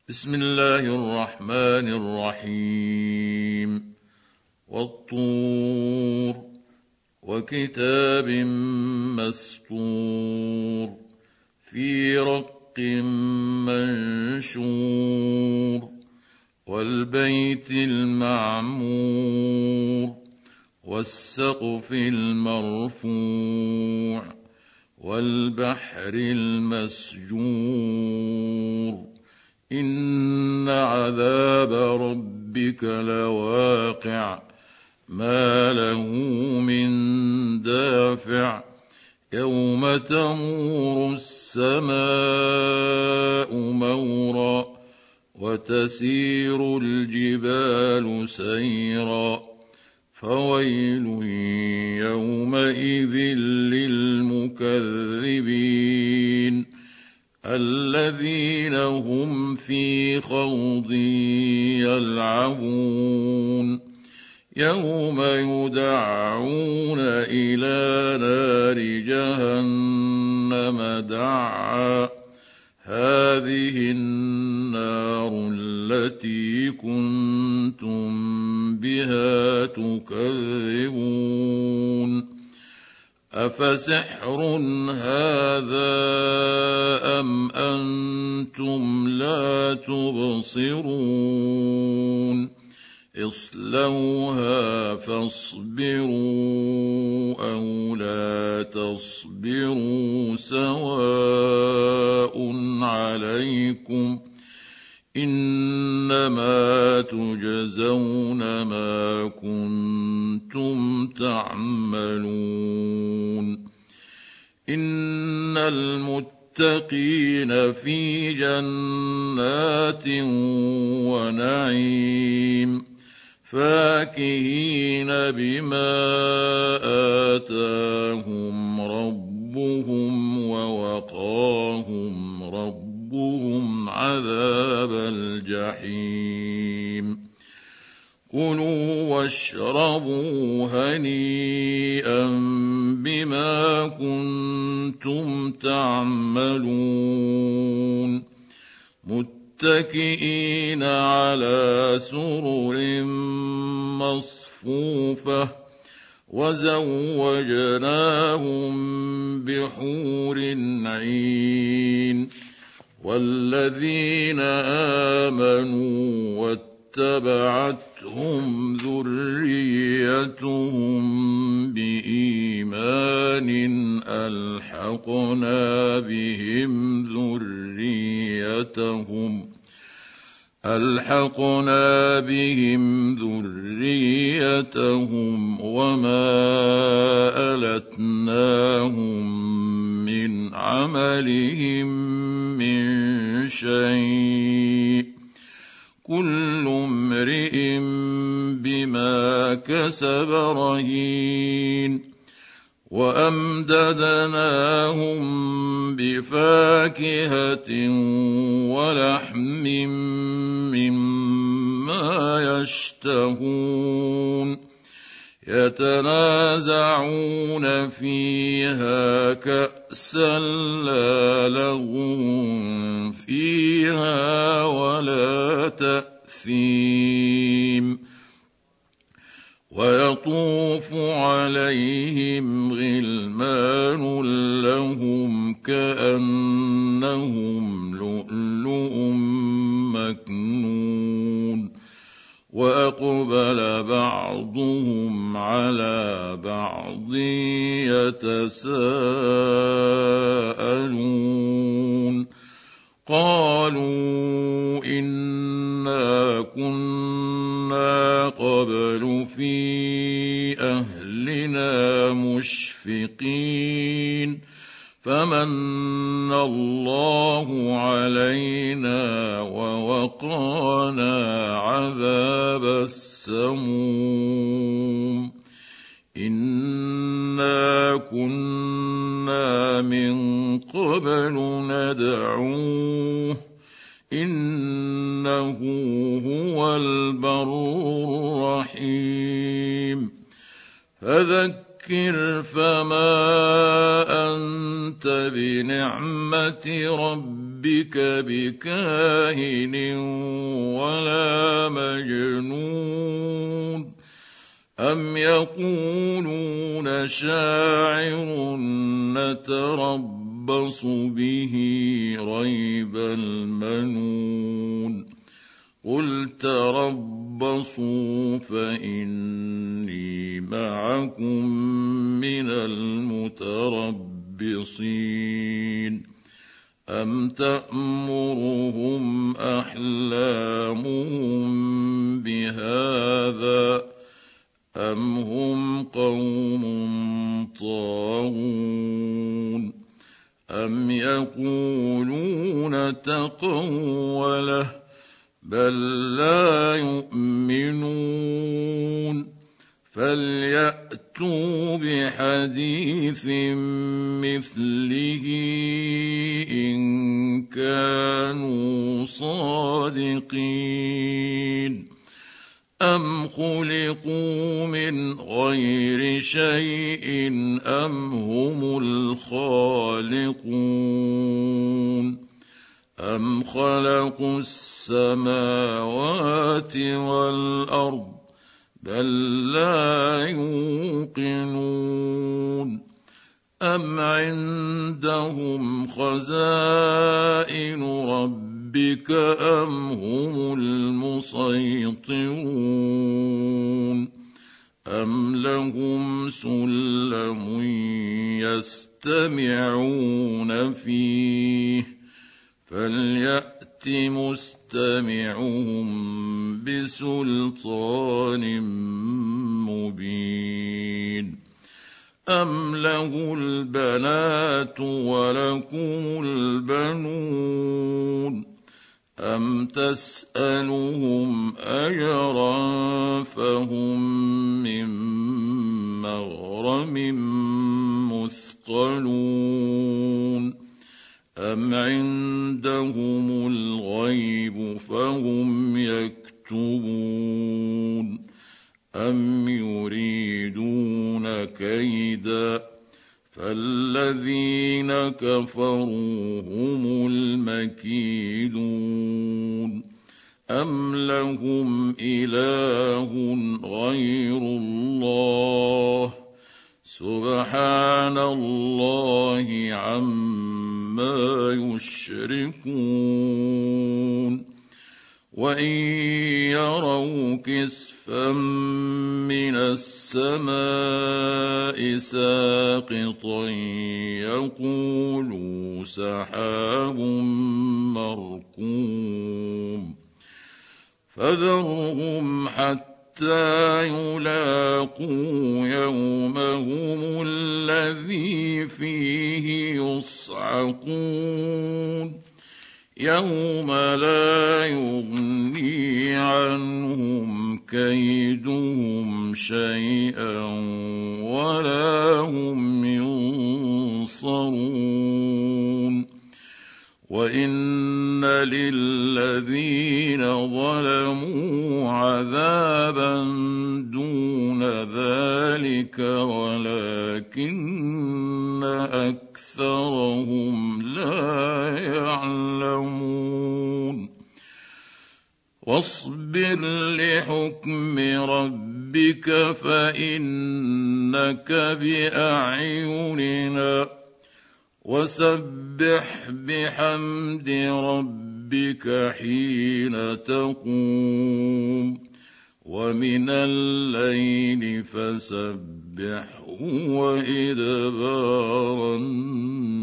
بسم الله الرحمن الرحيم. والطور وكتاب مسطور في رق منشور والبيت المعمور والسقف المرفوع والبحر المسجور إن عذاب ربك لواقع ما له من دافع يوم تمور السماء مورا وتسير الجبال سيرا فويل يومئذ للمكذبين الذين هم في خوض يلعبون يوم يدعون إلى نار جهنم دعا هذه النار التي كنتم بها تكذبون أفسحر هذا أم أنتم لا تبصرون اصلوها فاصبروا أو لا تصبروا سواء عليكم إنما تجزون ما كنتم تعملون إن المتقين في جنات ونعيم فاكهين بما آتاهم ربهم ووقاهم ربهم عذاب الجحيم كلوا واشربوا هنيئا بما كنتم تعملون متكئين على سرر مصفوفة وزوجناهم بحور عين والذين آمنوا واتبعتهم ذريتهم بإيمان ألحقنا بهم ذريتهم وما ألتناهم من عملهم من شيء كل امرئ بما كسب رهين وأمددناهم بفاكهة ولحم مما يشتهون يتنازعون فيها كأسا لا لغو فيها ولا تأثيم ويطوف عليهم غلمان لهم كأنهم لؤلؤ مكنون وأقبل بعضهم على بعض يتساءلون قالوا إنا كنا قبل في أهلنا مشفقين فمن الله علينا ووقانا عذاب السموم إنا كنا من قبل ندعوه إنه هو البر الرحيم فذكر فما أنت بنعمة ربك ربك بكاهن ولا مجنون أم يقولون شاعر نتربص به ريب المنون قل تربصوا فإني معكم من المتربصين أم تأمرهم أحلامهم بهذا أم هم قوم طاغون أم يقولون تقوله بل لا يؤمنون فليأتوا بحديث مثله إن كانوا صادقين أم خلقوا من غير شيء أم هم الخالقون أم خلقوا السماوات والأرض بل لا يوقنون أم عندهم خزائن ربك أم هم المسيطرون أم لهم سلم يستمعون فيه فليأت مستمعهم بسلطان مبين أم له البنات ولكم البنون أم تسألهم أجرا فهم من مغرم مثقلون أم عندهم الغيب فهم يكتبون أم يريدون كيدا فالذين كفروا هم المكيدون أم لهم إله غير الله سبحان الله عما يشركون وإن يروا كسفا من السماء ساقطا يقولوا سحاب مركوم فذرهم حتى يلاقوا يومهم الذي فيه يصعقون يوم لا يغني عنهم كيدهم شيئا ولا هم ينصرون وإن للذين ظلموا عذابا دون ذلك ولكن أكثرهم لا يعلمون واصبر لحكم ربك فإنك بأعيننا وسبح بحمد ربك حين تقوم ومن الليل فسبحه وإدبار النجوم